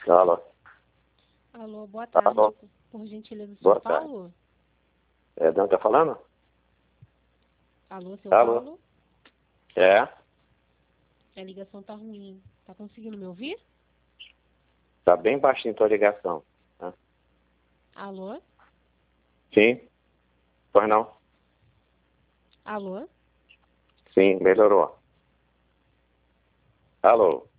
Alô. Alô, boa tarde. Alô. Por gentileza, Boa seu Paulo? É, Dan tá falando? Alô, seu Alô. Paulo? É. A ligação tá ruim. Tá conseguindo me ouvir? Tá bem baixinho tua ligação. Tá? Alô? Sim. Pois não? Alô? Sim, melhorou. Alô.